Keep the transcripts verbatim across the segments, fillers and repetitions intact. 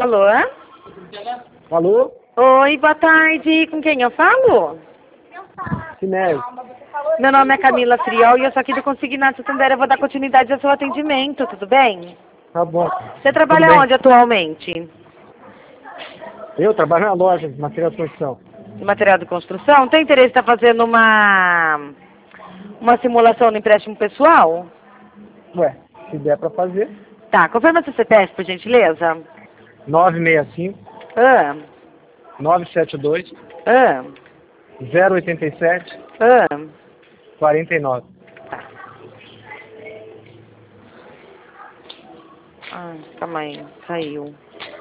Alô? Alô? Oi, boa tarde. Com quem eu falo? Sinésio. Meu nome é Camila Friol e eu sou aqui do Consignado Santander. Eu vou dar continuidade ao seu atendimento, tudo bem? Tá bom. Você trabalha Tudo bem? onde atualmente? Eu trabalho na loja de material de construção. De material de construção? Tem interesse em estar fazendo uma, uma simulação no empréstimo pessoal? Ué, se der pra fazer. Tá, confirma seu C P F, por gentileza. nove seis cinco, Ah, nove sete dois, ah, zero oito sete, ah. quatro nove. Ah, calma aí, caiu.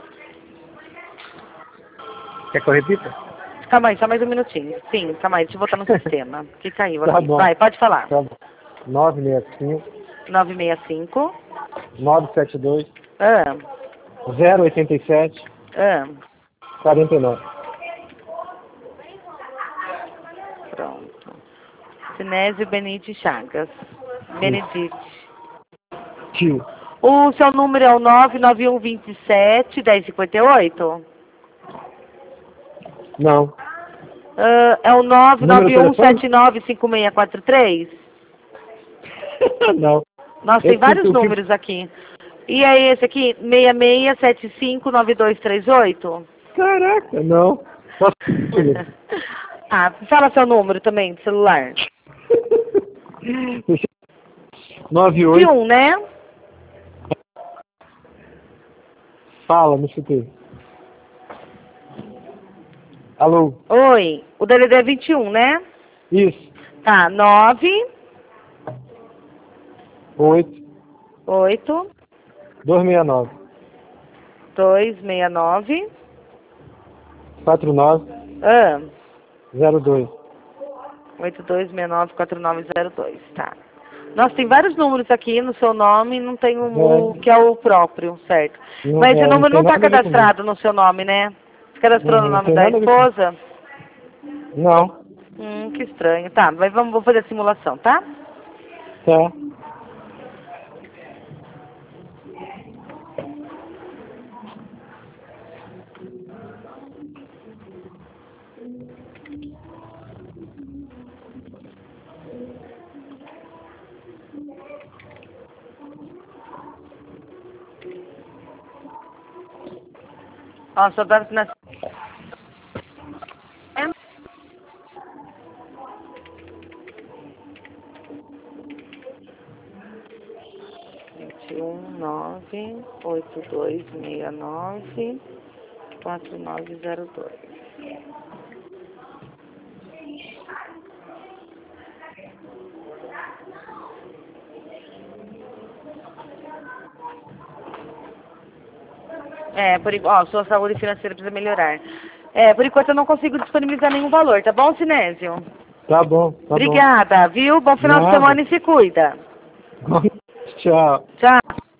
Quer que eu repita? Calma aí, só mais um minutinho. Sim, calma aí, deixa eu voltar no sistema. Que caiu Tá aqui. bom. Vai, pode falar. Tá bom. nove seis cinco, nove seis cinco. nove sete dois, Ah, zero oito sete, ah. quatro nove. Pronto. Sinésio Benite Chagas. Benedite. Tio. O seu número é o nove nove um dois sete, um zero cinco oito? Não. Ah, é o nove nove Número um do telefone? sete nove cinco seis quatro três? Não. Nossa, tem Esse vários que eu fiz- números aqui. E é esse aqui, seis seis sete cinco nove dois três oito? Caraca, não. Posso... Ah, fala seu número também, de celular. nove E oito. um, né? Fala, me escutei. Alô? Oi, o D D D é vinte e um, né? Isso. Tá, nove, oito, oito, dois seis nove, dois seis nove, quatro nove ah, zero dois. oito dois seis nove quatro nove zero dois, tá. Nossa, tem vários números aqui no seu nome e não tem o, o que é o próprio, certo? Não, Mas esse é, não número tem não tá nada a ver comigo. cadastrado no seu nome, né? Você cadastrou Não, no não nome tem da nada a ver comigo. esposa? Não. Hum, que estranho. Tá, mas vamos, vou fazer a simulação, tá? Tá. Ó, só dá na... vinte e um, nove, oito dois seis nove, quatro nove zero dois. É, por enquanto, ó, sua saúde financeira precisa melhorar. É, por enquanto eu não consigo disponibilizar nenhum valor, tá bom, Sinésio? Tá bom, tá Obrigada, viu? Bom bom. final de Nada. semana e se cuida. Tchau. Tchau.